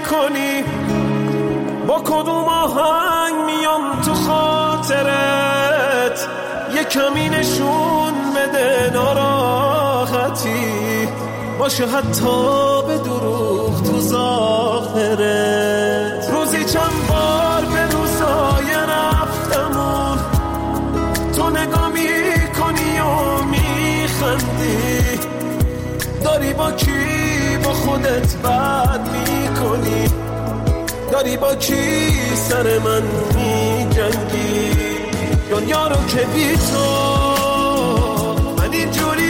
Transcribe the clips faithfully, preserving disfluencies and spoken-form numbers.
کنی با کدوم آهنگ میام تو خاطرت، یه کمی نشون بده ناراحتی باشه حتی به دروغ تو ظاهرت. روزی چند بار به روزای رفتمون تو نگاه میکنی و میخندی، داری با کی با خودت بد میکنی، داری با کی سر من میجنگی. دنیا رو که بی تو من اینجوری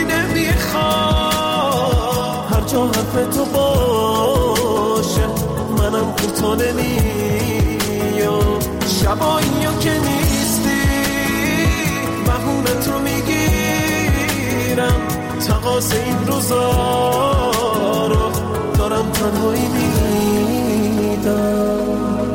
نمیخوام، هر جا حرف تو باشه منم کوتاه نمیام. شبایی که نیستی بهونه تو میگیرم، تقاس این روزا رو دارم تنهایی میدم.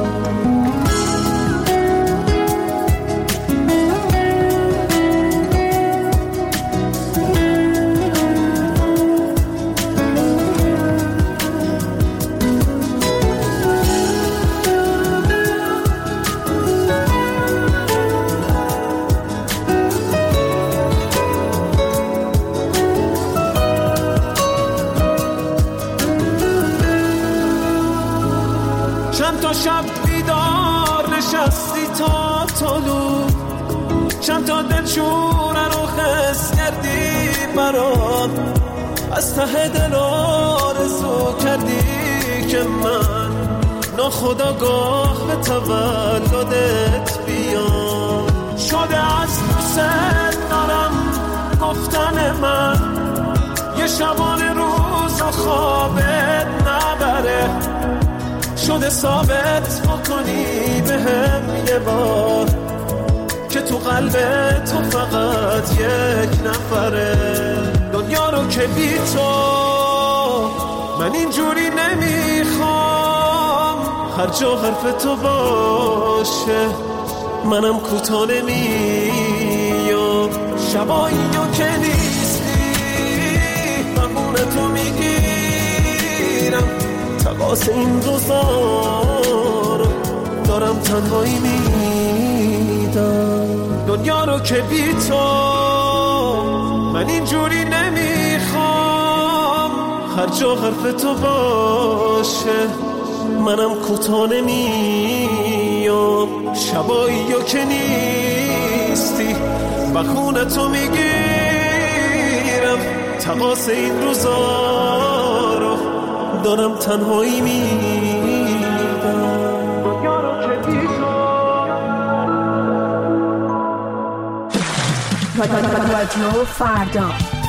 شب بیدار نشستی تا طلوع، چند تا دلشوره رو خس کردی برام، از ته دل آرزو کردی که من ناخودآگاه به تولدت بیام. شده از دوست دارم گفتن من یه شبانه روز و خوابت نبره، شده ثابت بکنی به هم یه بار که تو قلب تو فقط یک نفره. دنیا رو که بی تو من اینجوری نمیخوام، هر جا حرف تو باشه منم کوتاه نمیام. شبایی که نیستی بهونه تو میگیرم، تقاس این روزا رو دارم تنهایی میدم. دنیا رو که بی تو من اینجوری نمیخوام، هر جا حرف تو باشه منم کوتاه نمیام. شبایی که نیستی بخونه تو میگیرم، تقاس این روزا رو دارم تنهایی میدم. رادیو فردا.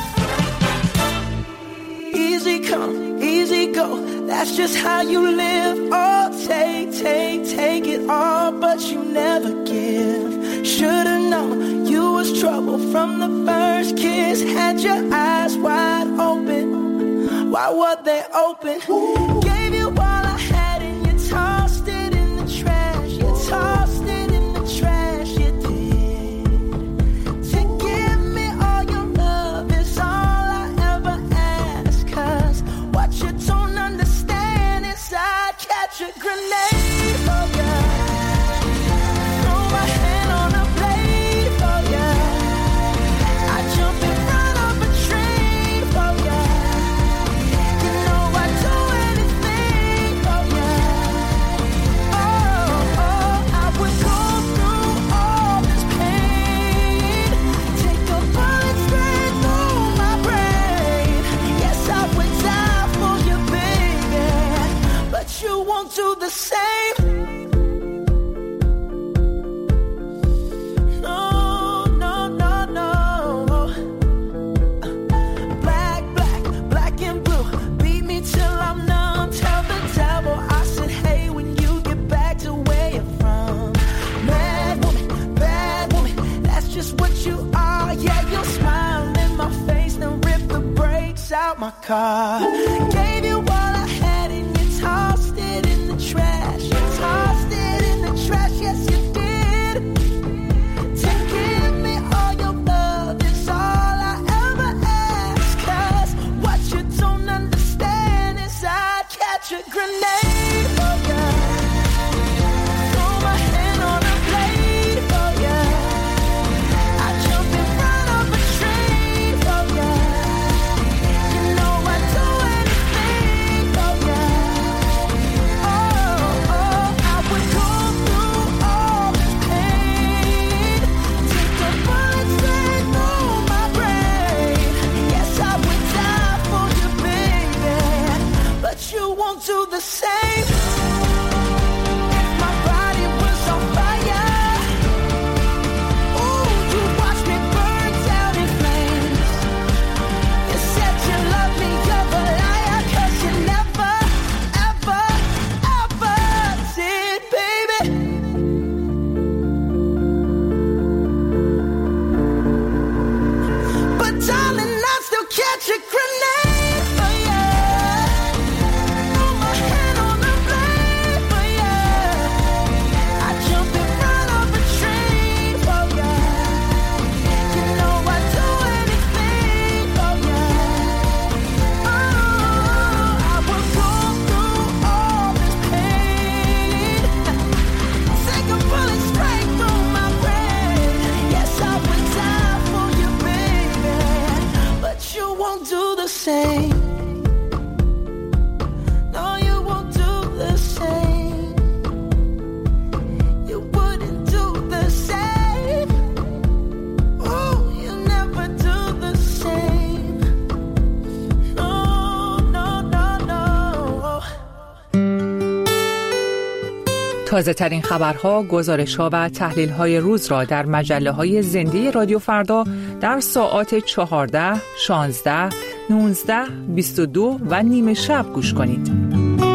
Easy come, easy go, that's just how you live. Oh, take, take, take it all, but you never give. Should've known you was trouble from the first kiss. Had your eyes wide open, why were they open? Gave you all I had and you tossed it in the trash. You tossed it in the trash, you did. To give me all your love is all I ever ask, 'cause what you don't understand is I'd catch a grenade for ya, throw my hand on a blade for ya, I'd jump in front of a train for ya. You know I'd do anything for ya. Oh, oh, I would go through all this pain, take a bullet straight through my brain. Yes, I would die for you, baby, but you won't do the same. No, no, no, no. Black, black, black and blue, beat me till I'm numb. Tell the devil I said hey when you get back to where you're from. Mad woman, bad woman, that's just what you are. Yeah, you'll smile in my face, then rip the brakes out my car. Gave you all I had and you tossed it in the trash. You tossed it in the trash, yes you did. To give me all your love is all I ever ask, 'cause what you don't understand is I'd catch a grenade for electric grenade for you. Throw my hand on the blade for you. I jump in front of a train for you. You know I'd do anything for you. Oh, I will go through all this pain. Take a bullet straight through my brain. Yes, I would die for you, baby, but you won't do the same. No, you won't do the same. You wouldn't do the same. Oh, you never do the same. No, no, no, no. تازه ترین خبرها، گزارش‌ها و تحلیل‌های روز را در مجله‌های زنده رادیو فردا در ساعات چهارده، شانزده، نوزده، بیست و دو و نیمه شب گوش کنید.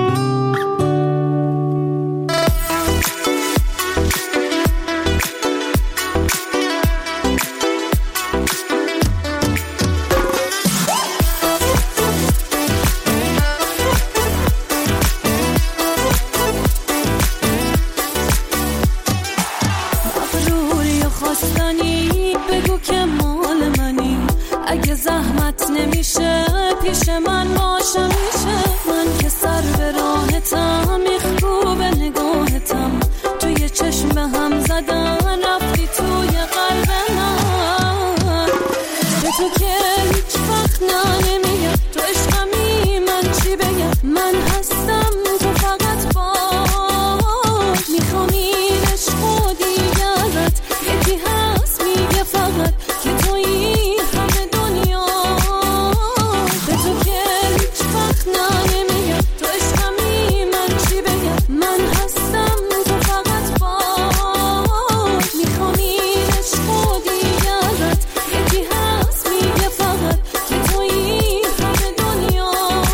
روی خواستنی بگو که مال منی، اگه زحمت نمیشه پیش من باشه میشه. من که سر به راهتم، میخکوب نگاهتم، توی چشم به هم زدن رفتی توی قلب من. به تو که هیچ وقت نمیگم تو عشقمی، من چی بگم؟ من هستم تو فقط باش. میخوام این عشق و دیگرت، یکی هست میگه فقط که تویی همه دنیا. به تو که هیچ وقت نمیگم تو عشقمی، من چی بگم؟ من هستم تو فقط باش. میخوام این عشق و دیگرت، یکی هست میگه فقط که تویی همه دنیا.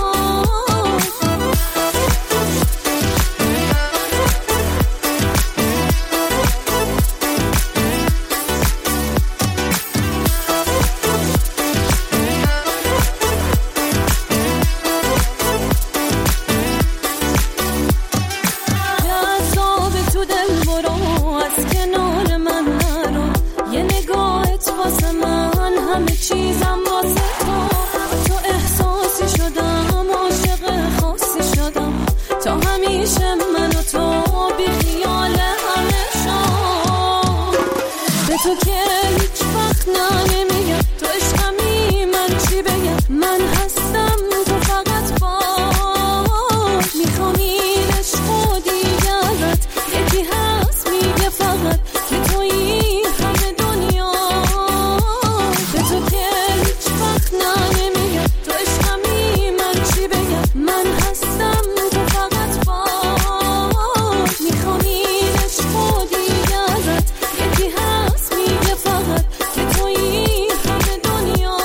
جذاب تو دل برو، از کنار من نرو. یه نگاهت واسه من همه چیزم واسه تو. تو احساسی شدم، عاشق خاصی شدم، تا همیشه من و تو بی خیال همه شام. به تو که هیچ وقت نمیگم تو عشقمی، من چی بگم؟ من هستم تو فقط باش. میخوام این عشق و دیگرت، یکی هست میگه فقط که تویی همه دنیا. به تو که هیچ وقت نمیگم تو عشقمی، من چی بگم؟ من هستم تو فقط باش. میخوام این عشق و دیگرت، یکی هست میگه فقط که تویی همه دنیا.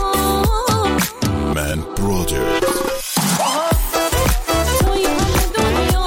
من برادرز. تویی همه دنیا.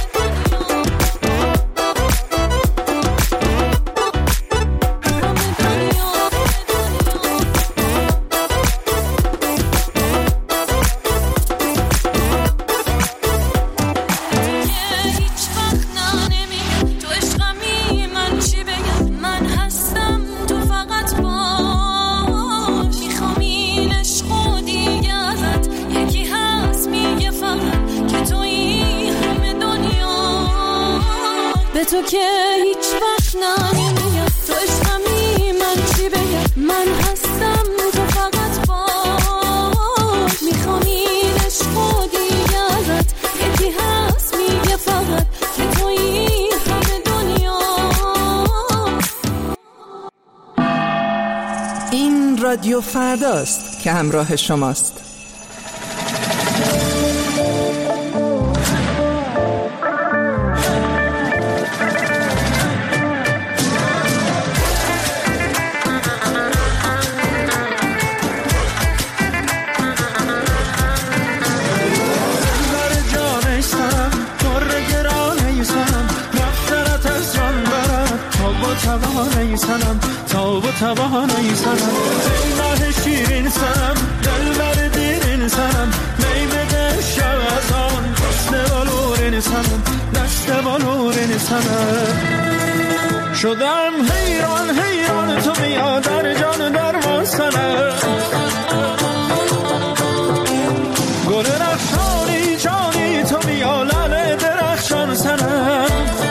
هیچ وقت نمیگم تو عشقمی، من چی بگم؟ من هستم تو فقط باش. میخوام این عشق و دیگرت، یکی هست میگه فقط که تویی همه دنیا. به تو که هیچ وقت نمیگم تو عشقمی، من چی بگم؟ من هستم تو فقط باش. میخوام این عشق و دیگرت، یکی هست میگه فقط که تویی همه دنیا. این رادیو فرداست که همراه شماست. توانه ای سنم تا با توانه ای سنم ای ماه شیرین سنم دلبر دیرین سنم می بده شب از آن دست بالورین سنم دست بالورین سنم شدم حیران حیران تو بیا در جان درمان سنم گل رخشانی جانی تو بیا لعل درخشان سنم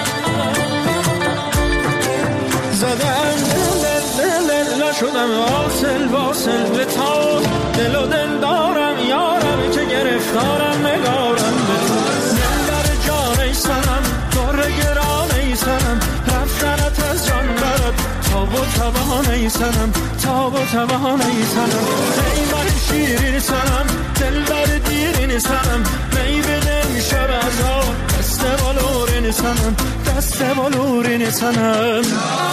زدم دل دل دل شدم واصل واصل به تا دل و دل دارم یارم که گرفتارم نگارم دل در جان ای سنم دور گران ای سنم رفتنت از جان برد تاب و تبان ای سنم تاب و تبان ای سنم ای من شیرین سنم دل بر دیرین سنم می بدم شب از آن دست بالورین سنم دست بالورین سنم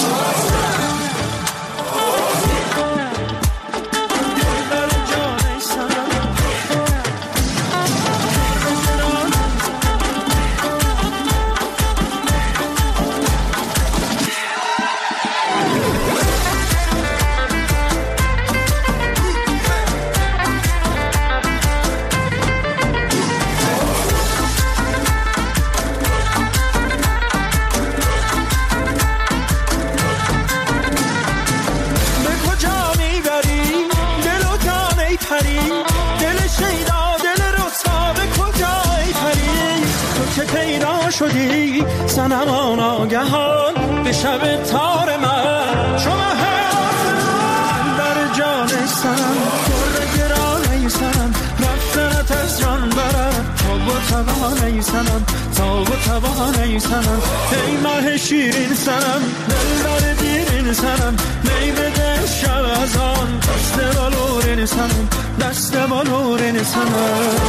شدی سنم آن آگهان به شب تار من شما حیافن در جان سنم در گران سنم رفتنت از جان برد تاب و توان سنم تاب و توان سنم ای ماه شیرین سنم دل بر دیرین سنم می بده شب از آن دست بالورین سنم دست بالورین سنم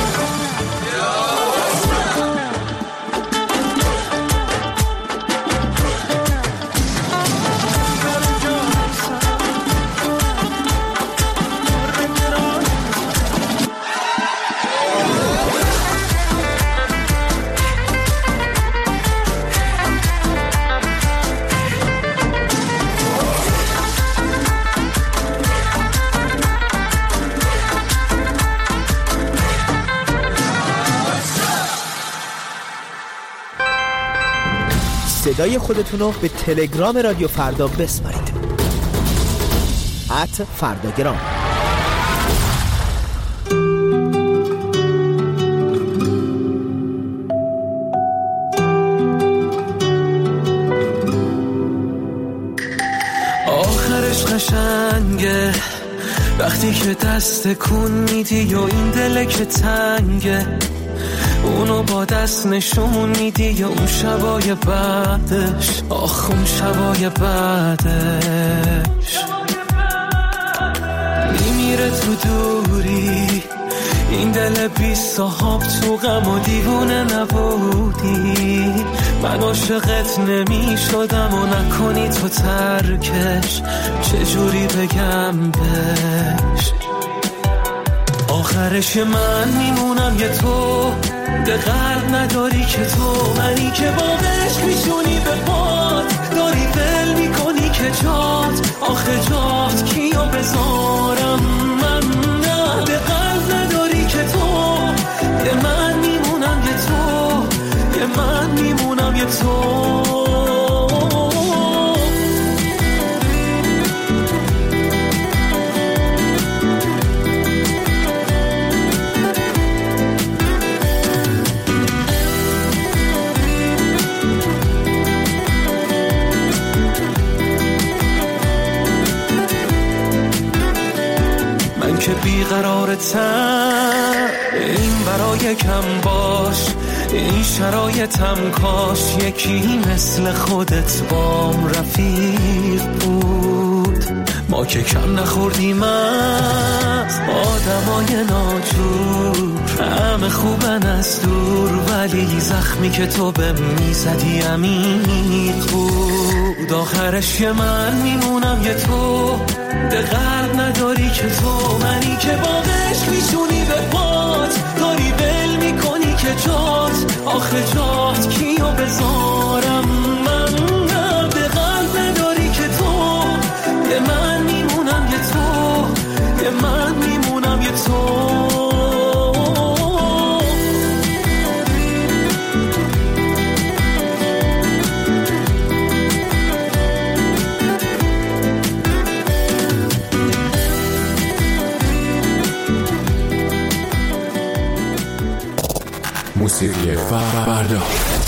صدای خودتون رو به تلگرام رادیو فردا بسپارید ات فرداگرام. آخرش قشنگه وقتی که دست کن میدی و این دل که تنگه اونو با دست نشون میدی یا اون شبای بعدش آخ اون شبای بعدش میمیره تو دوری این دل بی صاحب تو غم و دیوونه نبودی من عاشقت نمی شدم و نکنی تو ترکش چجوری بگم بهش آخرش من میمونم یه تو به قلب نداری که تو منی که با عشق میشونی به پات داری دل میکنی که جات آخه جات کیو بذارم من نه به قلب نداری که تو یه من میمونم یه تو یه من میمونم یه تو که بیقرارتم این برای کم باش این شرایطم کاش یکی مثل خودت بام رفیق بود ما که کم نخوردیم از آدمای ناجور همه خوبن از دور ولی زخمی که تو به میزدی عمیق بود آخرش یه من میمونم یه تو به قلب نداری که تو منی که با عشق میشونی به پات داری ول میکنی که جات آخه جات کیو بذارم من نه به قلب نداری که تو یه من میمونم یه تو یه من موسیقی فردا.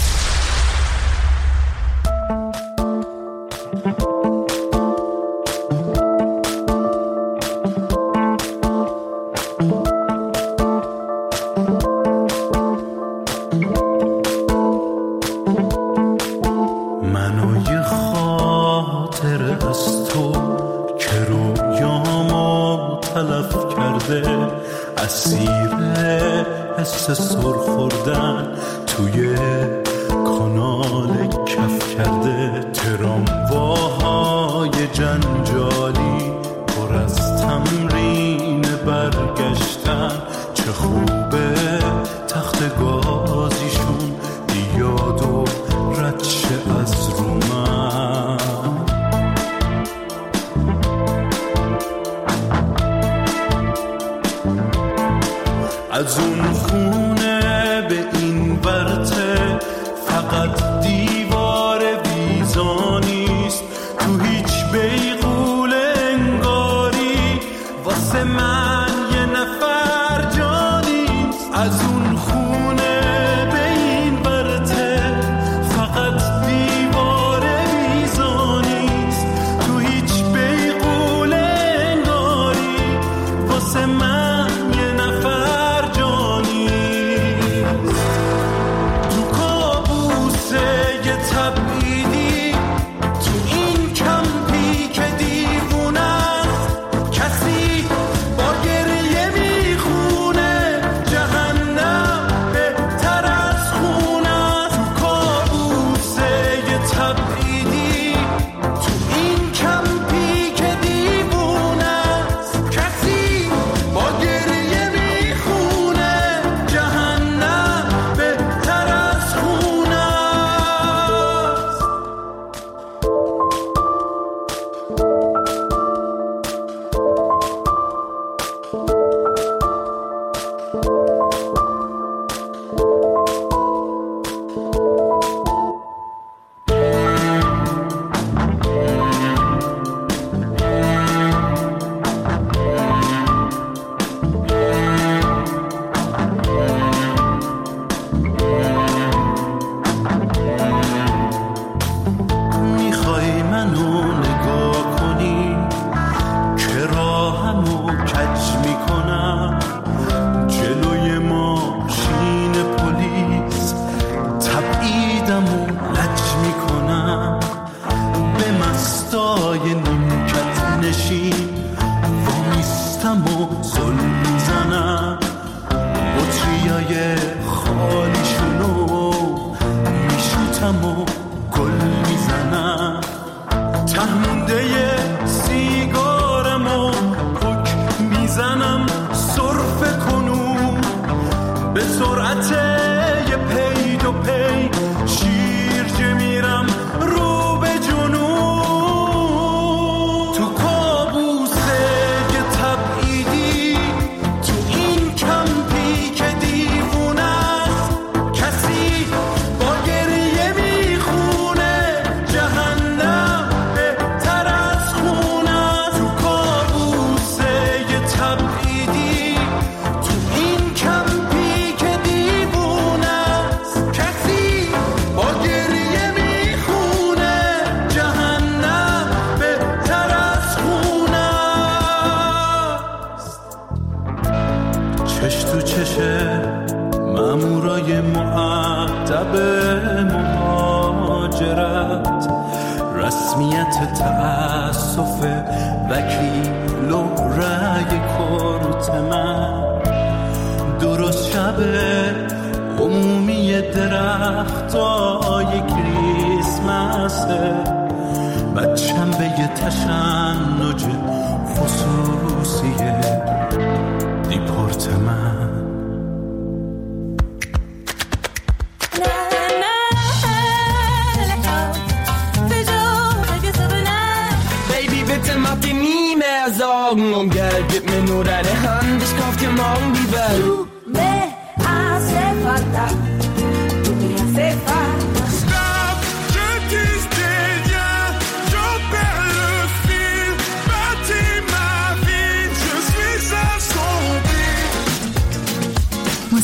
از اون خونه به این ورته فقط دیوار ویزانیست، تو هیچ بیغول انگاری واسه من یه نفر جانیست. از اون خونه به این ورته فقط دیوار ویزانیست، تو هیچ بیغول انگاری واسه من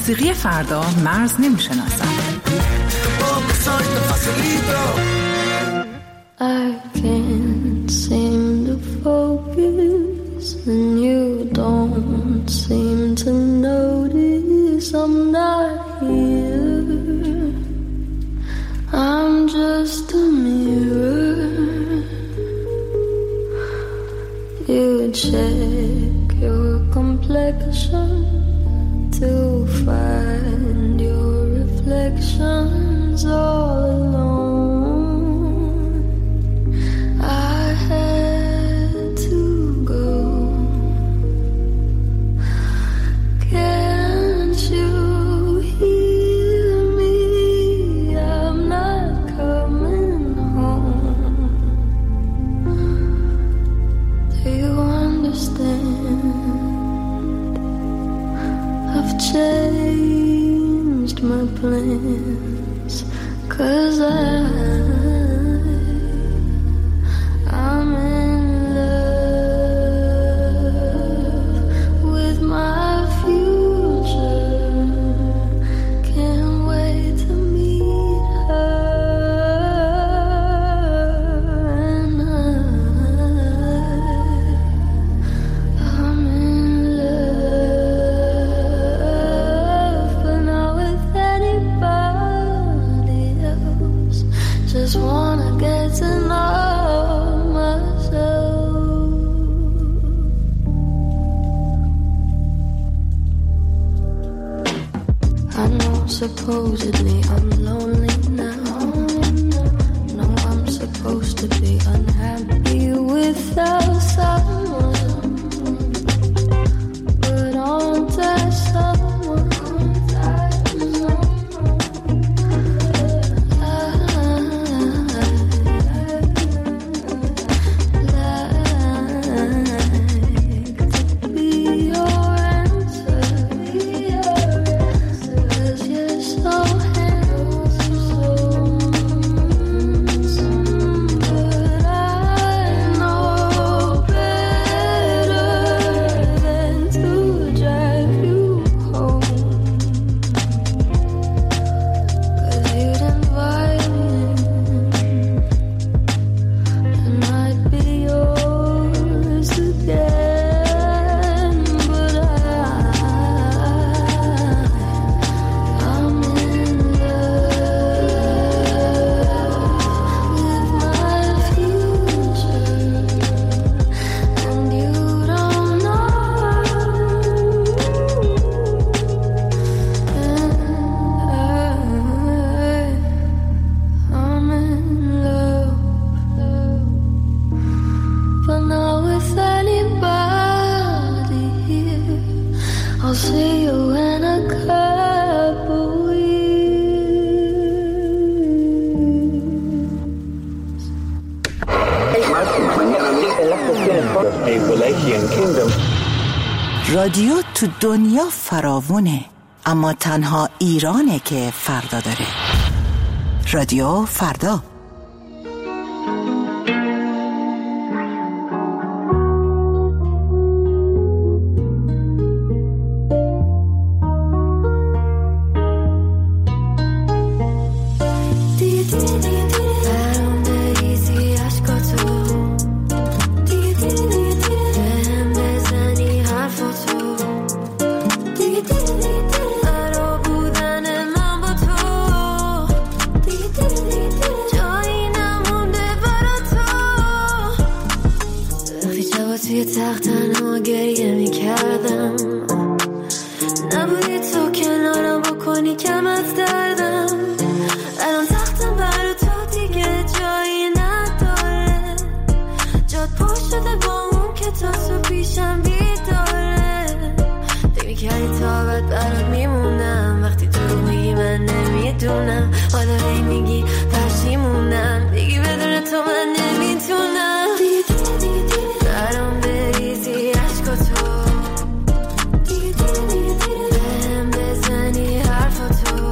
موسیقی فردا مرز نمی‌شناسد. I can't seem to focus and you don't seem to notice I'm not here. I'm just a mirror. You check your complexion to find your reflections all alone. I had to go. Can't you hear me? I'm not coming home. Do you understand? I've changed my plans, 'cause I, I'm in love with my future. Can't wait to meet her, and I, I'm in love, but not with anybody else. Just wanna get to know myself. I know supposedly I'm lonely now. No, I'm supposed to be unhappy without someone, but aren't I someone? I'll see you in a couple weeks. رادیو تو دنیا فراوونه، اما تنها ایرانه که فردا داره. رادیو فردا. توی تخت تنها گریه می کردم، نبودی تو کنارم بکنی کم از دردم. الان تختم برای تو دیگه جایی نداره، جاد پر شده با اون که تا تو پیشم بیداره. فکر میکردی تا بعد برات میمونم، وقتی تو میگی من نمیدونم، حالا هی میگی پشیمونم، بگی بدون تو من نمیتونم. برام بریزی عشقاتو، بهم بزنی حرفاتو،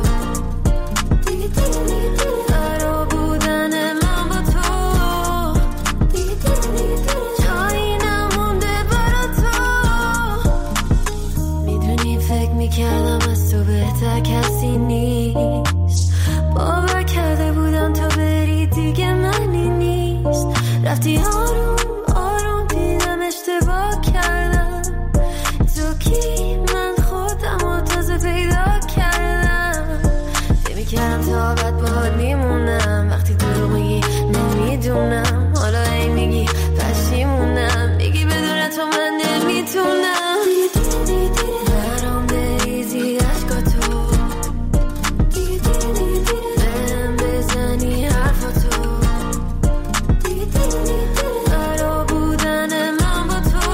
برا بودن من با تو جایی نمونده برا تو. میدونی فکر میکردم از تو بهتر وقتی آروم آروم دیدم اشتباه کردم، تو کی؟ من خودم و تازه پیدا کردم. فکر کردم تا بعد باهات میمونم، وقتی دروغ میگی نمیدونم، حالا ای میگی پشیمونم، میگی بدون تو من نمیتونم. برام بریزی عشقاتو، بهم بزنی حرفاتو، قرار بودن من با تو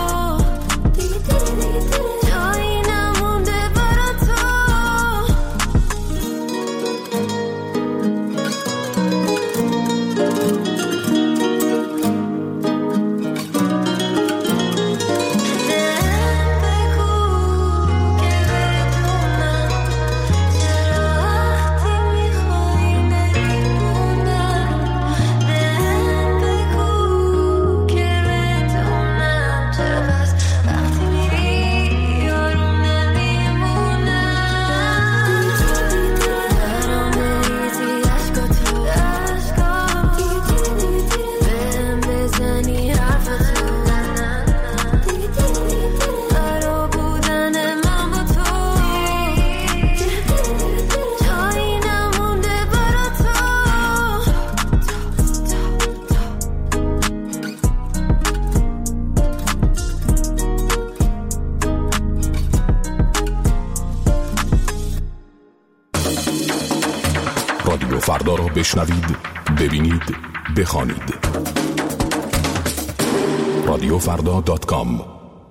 جایی نمونده برا تو. رادیو فردا را بشنوید، ببینید، بخوانید. رادیو فردا دات کام.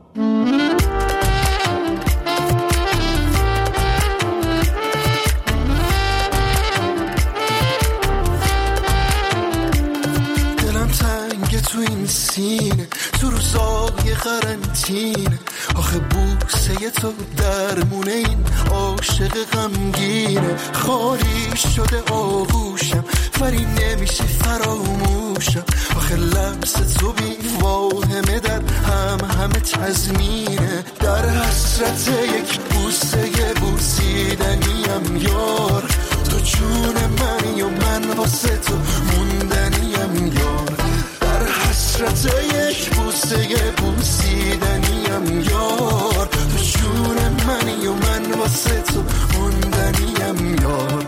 دلم تنگ تو این سینه، تو روزای قرنطینه، آخه بوسه تو درمونه این عاشق غمگینه. خالی شده آغوشم ولی نمیشه فراموشم، آخه لمس تو بی واهمه در هم همه تضمینه. در حسرت یک بوسه بوسیدنیم یار، تو جون منی و من واسه تو موندنیم یار. در حسرت یک بوسه بوسیدنیم یار، تو جون منی و من واسه تو موندنیم یار.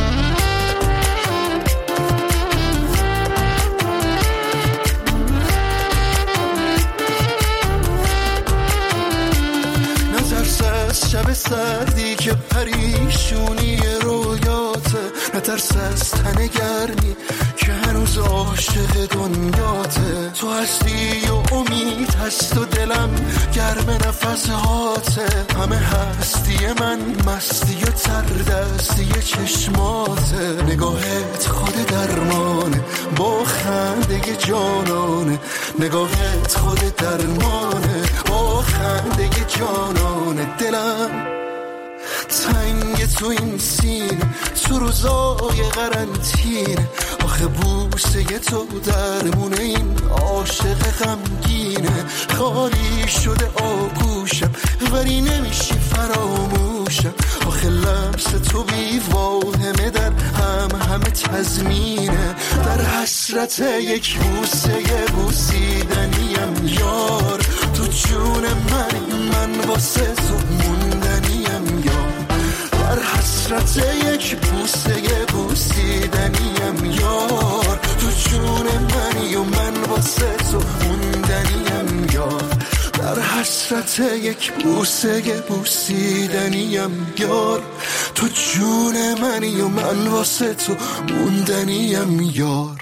نترس از شب سردی که پریشونی رویاته، نترس از تن گرمی که هنوز عاشق دنیاته. تو هستی و امید هست و دلم گرم نفس هاته، همه هستی من مستی و تردستی چشماته. نگاهت خود درمانه با خنده جانانه، نگاهت خود درمانه با خنده جانانه. دلم تنگ تو این سینه، تو روزای قرنطینه، آخه بوسه تو درمونه این عاشق غمگینه. خالی شده آغوشم ولی نمیشی فراموشم، آخه لمس تو بی واهمه در هم همه تضمینه. در حسرت یک بوسه بوسیدنیم یار، تو جون من من واسه تو موندنیم یار. در حسرت یک بوسه بوسیدنیم یار، تو جون منی و من واسه تو موندنیم یار. در حسرت یک بوسه بوسیدنیم یار، تو جون منی و من واسه تو موندنیم یار.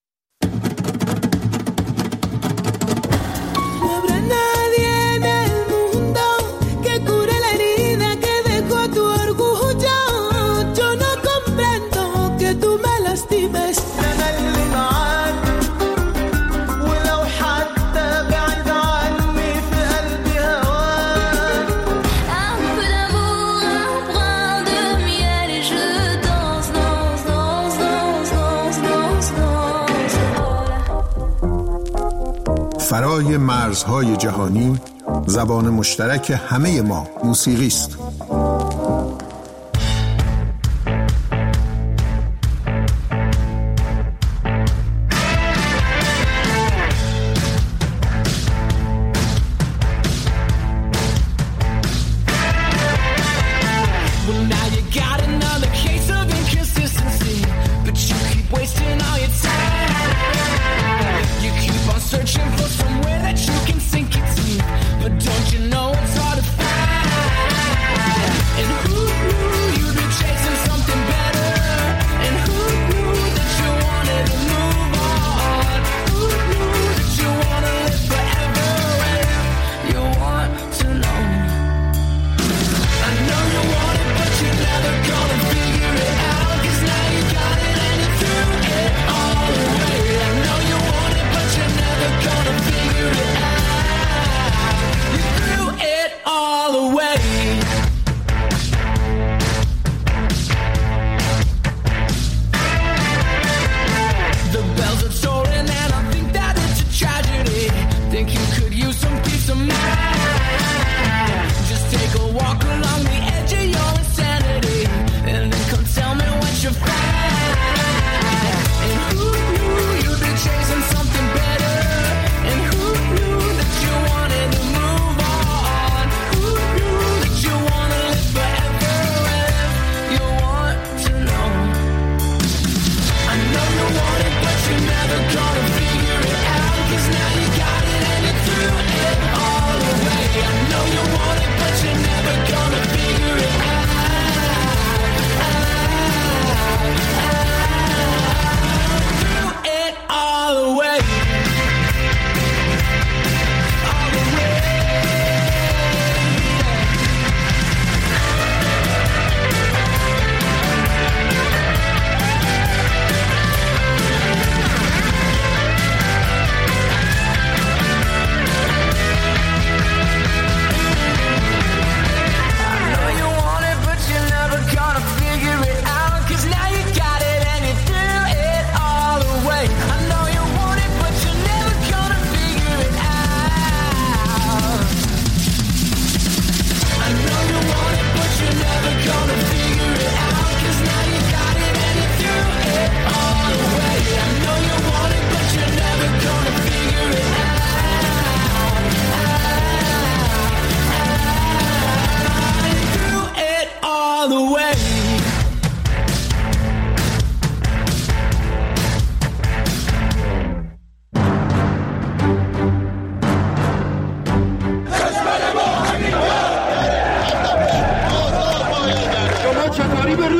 فرای مرزهای جهانی، زبان مشترک همه ما موسیقی است.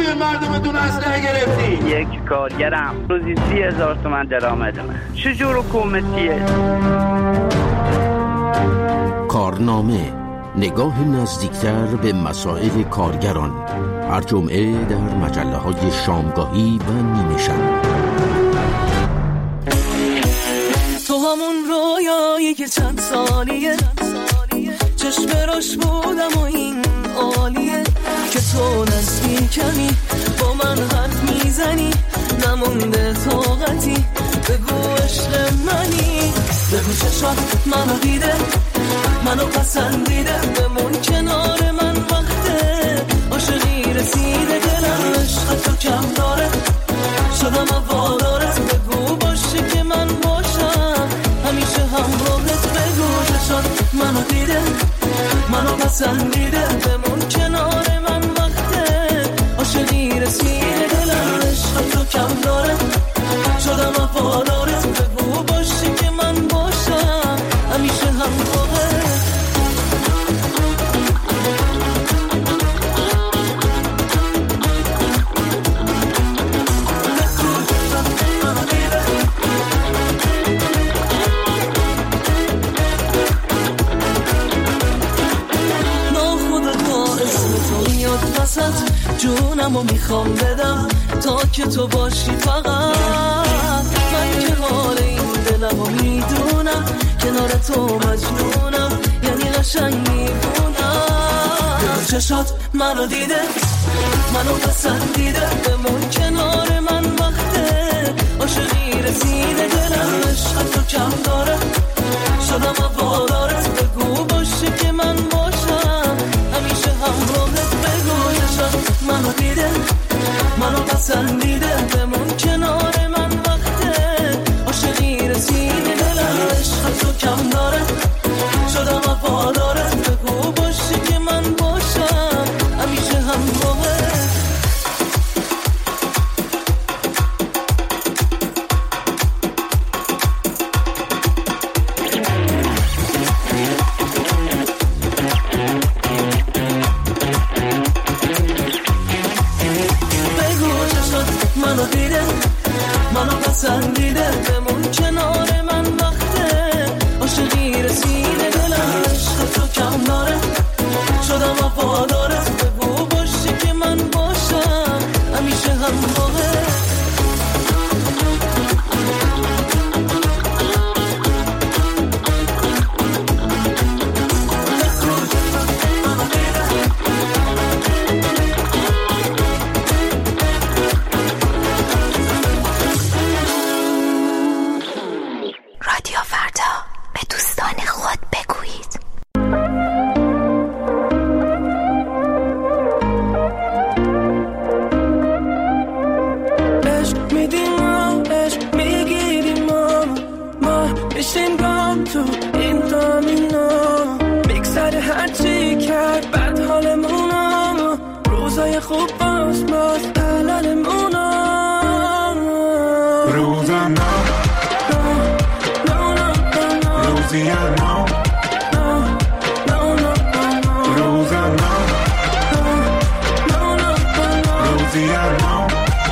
روی مردمتون اسلحه گرفتی؟ یک کارگرم روزی سی هزار تومن درآمدمه. چجور حکومتیه؟ کارنامه، نگاه نزدیکتر به مسائل کارگران، هر جمعه در مجله های شامگاهی و نیمه شب. تو همون رویایی که چند سالیه چشم راش بودم و این عالیه که تو نزدیکمی با من حرف میزنی نمونده طاقتی بگو عشق منی بگو چشات منو دیده منو پسندیده بمون کنار من وقته عاشقی رسیده دلم عشق تو کم داره شدم وادارت بگو باشه که من باشم همیشه همراهت بگو چشات منو دیده منو پسندیده بمون کنار من وقته عاشقی رسیده دلم عشق تو کم داره شدم وفادارت بگو باشه که من باشم همیشه همراهت جونمو میخوام بدم تا که تو باشی فقط من که حال این دلمو میدونم کنار تو مجنونم یعنی قشنگ میبونم چشات منو دیده منو پسندیده بمون کنار من وقته عاشقی رسیده دلم عشق تو کم داره شدم وفادارت بگو باشه که من باشم همیشه همراهت بگو چشات منو دیده منو پسندیده بمون کنار من وقته عاشقی رسیده دلم عشق تو کم داره شدم وفادارت بگو باشه که من باشم همیشه همراهت پسندیده بمون کنار من وقته عاشقی رسیده دلم عشق تو کم داره شدم وفادارت بگو باشه که من باشم همیشه همراهت خوب باز باز حلالمونا روزانا روزیانا روزانا روزیانا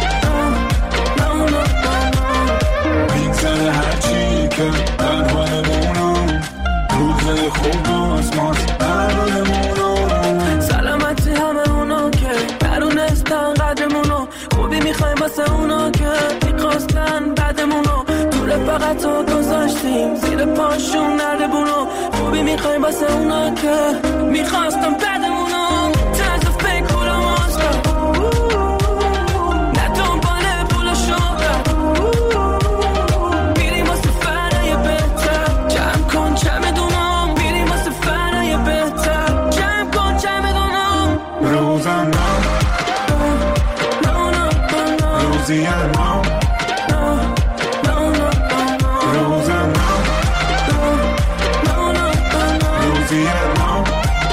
میگذره هرچی که در حالمونم روزای خوب باز باز حلالمونا سلامتی همه اونا که درونستن قدرمونو خوبی میخوایم واسه اونا که میخواستن بعدمونو طول فقط تو گذاشتیم زیر پاشون نرده بونو خوبی میخوایم واسه اونا که میخواستن بعدمونو طرز فکر پولا ماسکا نه دنباله پول شهرت میریم واسه فرای بهتر جمع کن چمدونم میریم واسه فرای بهتر جمع کن چمدونم روزانا روزیانا روزانا روزیانا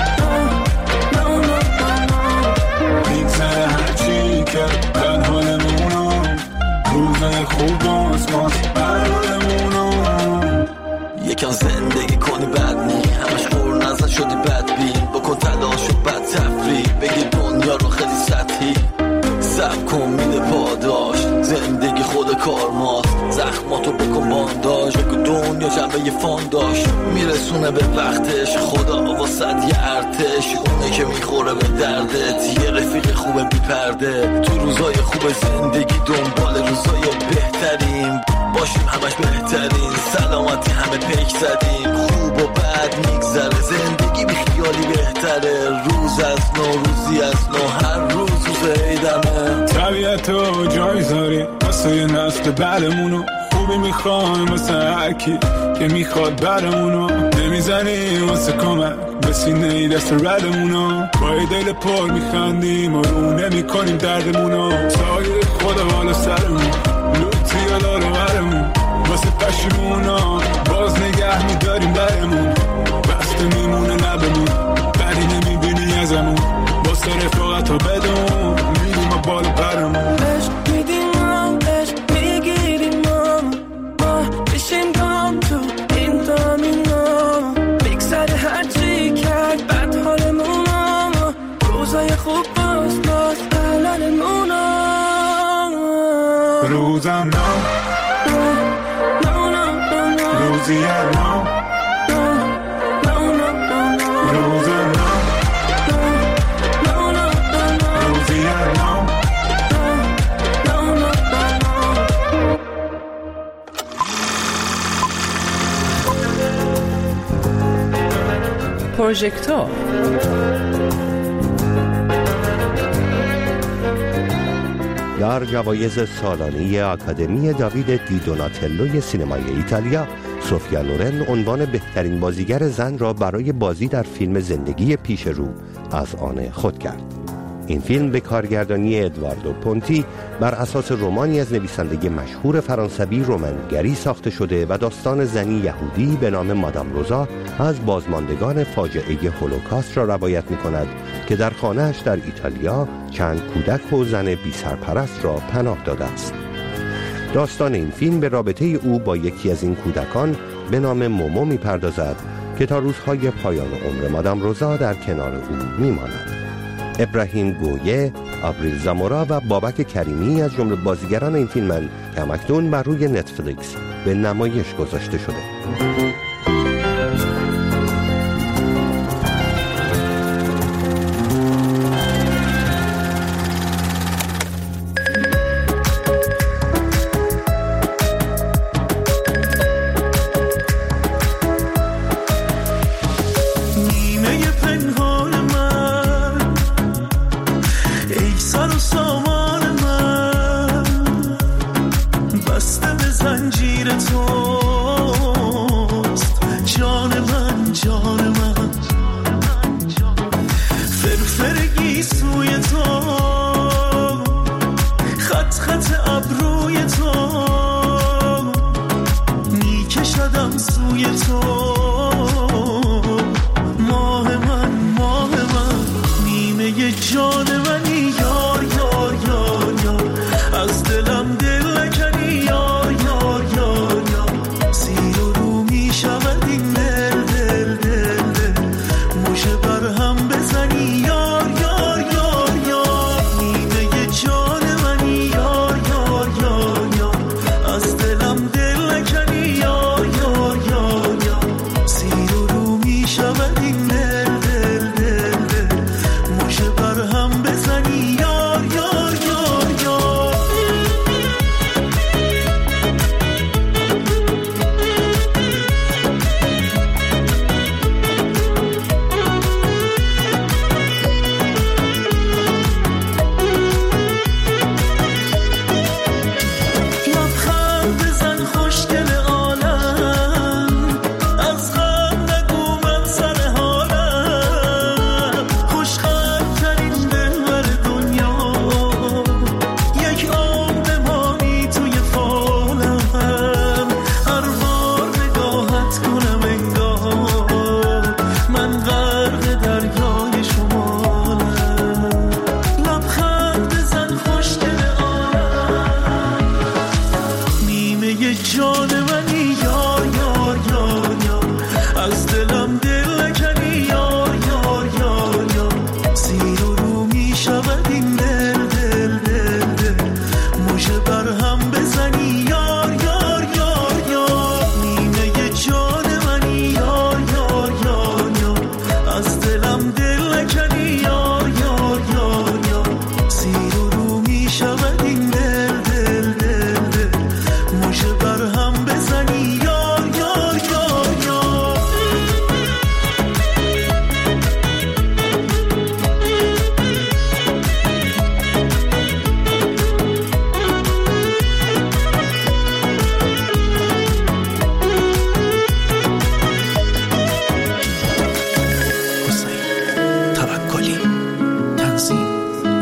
میگذره هرچی که در حالمونم روزای خوب باز باز حالمونم یکم زندگی کنی بد نی همش خور نزد شدی بد بین بکن تلاش و بد تفریح بگی دنیا رو خیلی سطحی تو بکن بانداج بگو دنیا جنبه فانداش میرسونه به وقتش خدا واسد یه ارتش اونه که میخوره به دردت یه رفیق خوبه بی پرده تو روزای خوب زندگی دنبال روزای بهترین باشیم همش بهترین سلامتی همه پیک زدیم خوب و بد میگذره زندگی بی خیالی بهتره روز از نو روزی از نو هر روز روز عیدمه طبیعتو جای زاری واسه یه نسل بعدمونو خوبی میخوایم واسه هرکی که میخواد برمونو نمیزنی واسه کمک به سینه دست ردمونو با یه دل پر میخندیم و رو نمیکنیم دردمونو سایه خدا بالا سرمون لوتی یا دارو برمون واسه پشیمونا باز نگه میداریم برمون بسته میمونه لبمون بدی نمیبینی ازمون واسه رفاقت ها بدون میریم و بالا پرمون عشق میدیم هم عشق میگیریم هم ما بشیم گام تو این دامینا میگذره هرچی کرد بد حالمون هم روزای خوب باز باز الانمون روزم نو روزی نو روزم نو روزی نو پروژکتور در جوایز سالانه آکادمی داوید دی دوناتلوی سینمای ایتالیا سوفیا لورن عنوان بهترین بازیگر زن را برای بازی در فیلم زندگی پیش رو از آن خود کرد. این فیلم به کارگردانی ادواردو پونتی بر اساس رمانی از نویسنده مشهور فرانسوی رومن گری ساخته شده و داستان زنی یهودی به نام مادام روزا از بازماندگان فاجعه هولوکاست را روایت می کند که در خانه‌اش در ایتالیا چند کودک و زن بی سرپرست را پناه داده است. داستان این فیلم به رابطه او با یکی از این کودکان به نام مومو می پردازد که تا روزهای پایان عمر مادام روزا در کنار او می ماند. ابراهیم گویه، آبریل زامورا و بابک کریمی از جمله بازیگران این فیلمند که همکنون بر روی نتفلیکس به نمایش گذاشته شده.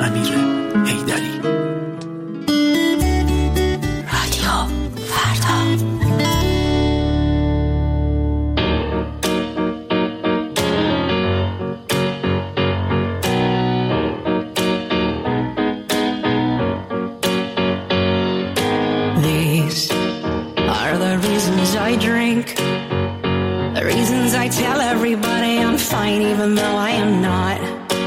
امیر حیدری. رادیو فردا. These are the reasons I drink, the reasons I tell everybody I'm fine even though I am not.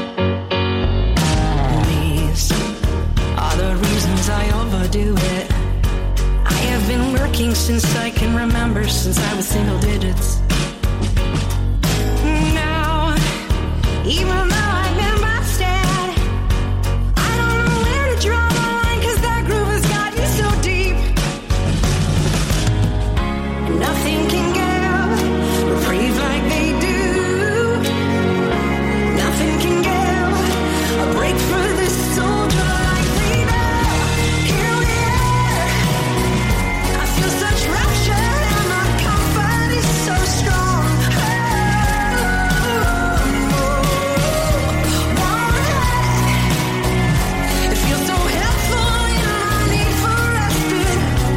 These are the reasons I overdo it. I have been working since I can remember, since I was single digits. Now, even though I've been busted, I don't know where to draw the line, cause that groove has gotten so deep. Nothing can give reprieve like they do. Nothing can give a break for this soldier like they do. Here we are. I feel such rapture and my comfort is so strong. Oh, it feels so helpful in my need for respite.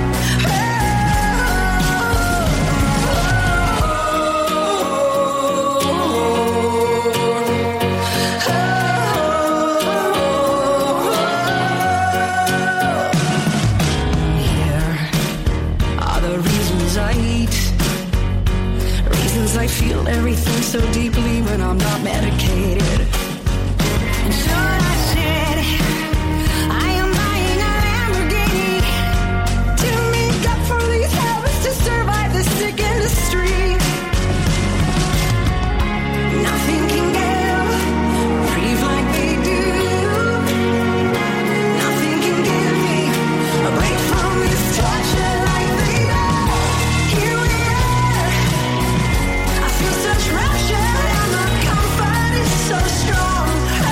I feel everything so deeply when I'm not medicated. And so I said, I am buying a Lamborghini to make up for these habits, to survive this sick industry. Nothing can give reprieve like they do. Nothing can give me a break from this torture like they do. Here we are. I feel such rapture and my comfort is so strong. Oh,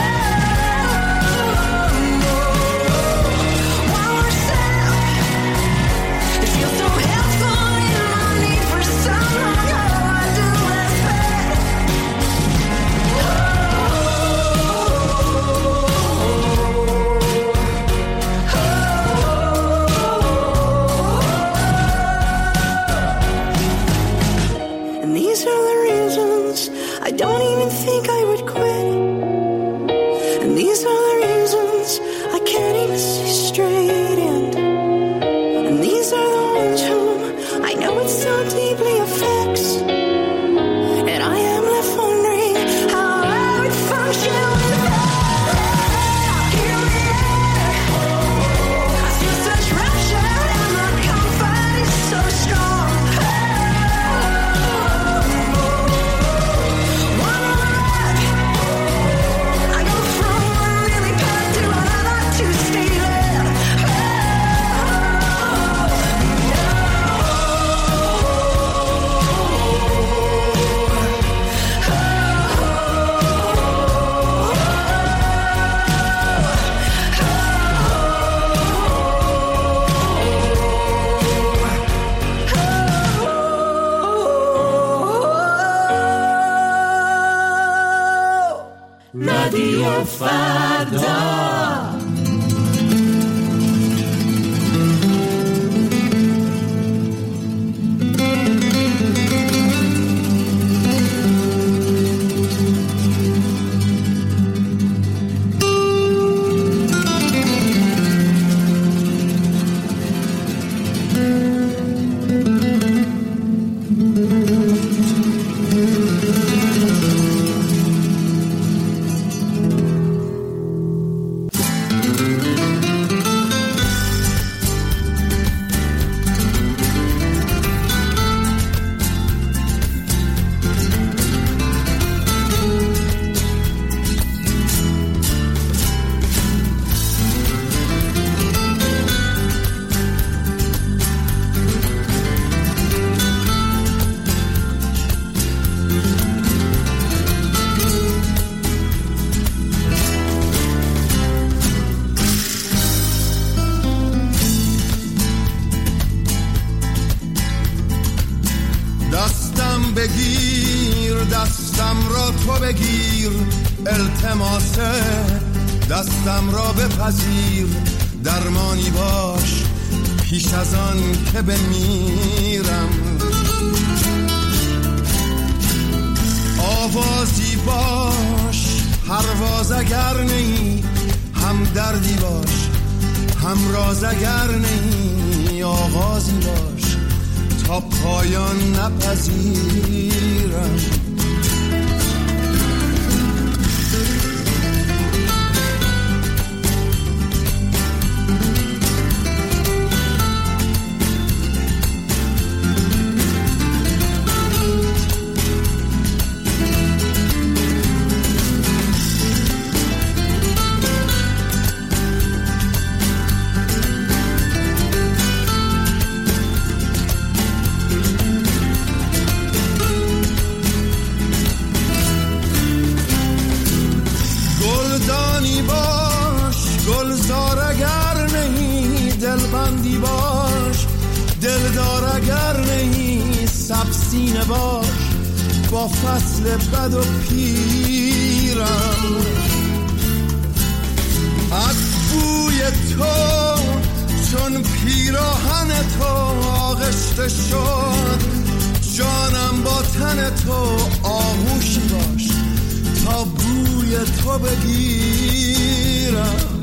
one more step. It feels so helpful in my need for someone. Oh, I do respect. And these are the reasons I don't even think I would quit. And these are the reasons I can't even see straight. And, and these are the ones whom I know it so deeply affects. And I am left wondering how I would function without. Here we are. I feel such rapture and my comfort is so strong. One more rep. I go from one really bad to another to stay there. رادیو فردا. بگیر دستم را تو بگیر التماسه دستم را بپذیر، درمانی باش پیش از آن که بمیرم. آوازی باش پرواز اگر نی، هم دردی باش هم راز اگر نی، آغازی باش تا پایان نپذیرم. دلبندی باش، دلدار اگر نهی، سبسینه باش با فصل بد و پیرم. از بوی تو چون پیراهن تو آغشته شد، جانم با تن تو آغوشی باش تا بوی تو بگیرم.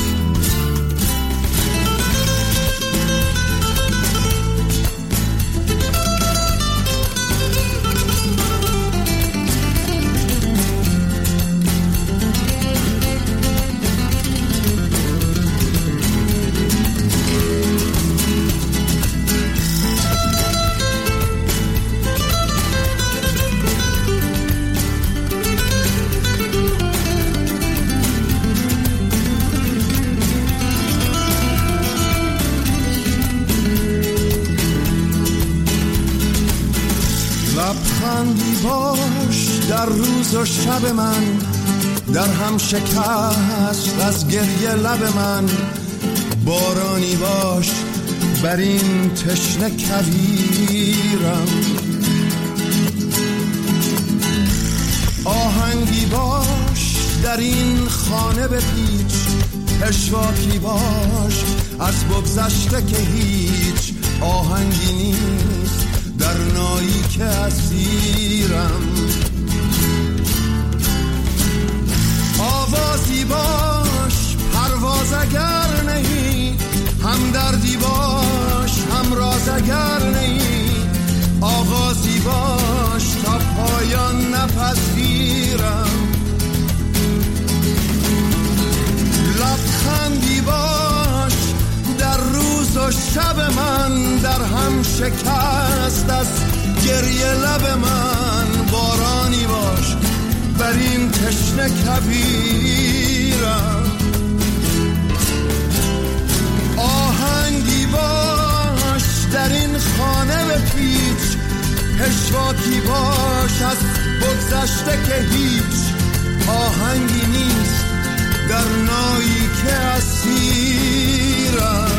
لبخندی باش در روز و شب من، در هم شکست از گریه لب من. بارانی باش بر این تشنه کویرم. آهنگی باش در این خانه بپیچ، پشواکی باش از بگذشته که هیچ آهنگی نیست در نایی که اسیرم. آوازی باش پرواز اگر نهی، هم دردی باش هم راز اگر نهی، آغازی باش تا پایان نپذیرم. لبخندی باش در روز و شب من، در هم شکست از گریه لب من. بارانی باش بر این تشنه کویرم. آهنگی باش در این خانه بپیچ، پشواکی باش از بگذشته که هیچ آهنگی نیست در نایی که اسیرم.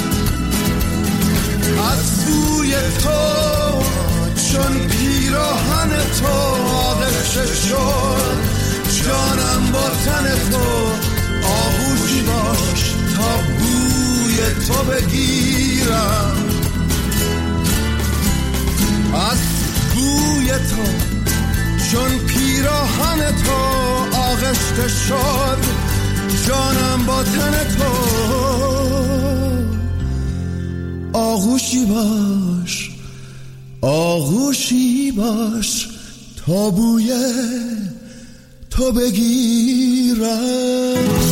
از بوی تو چون پیراهن تو آغشته شد، جانم با تن تو آغوشی باش تا بوی تو بگیرم. از بوی تو چون پیراهن تو آغشته شد، جانم با تن تو آغوشی باش، آغوشی باش تا بوی تو بگیرم.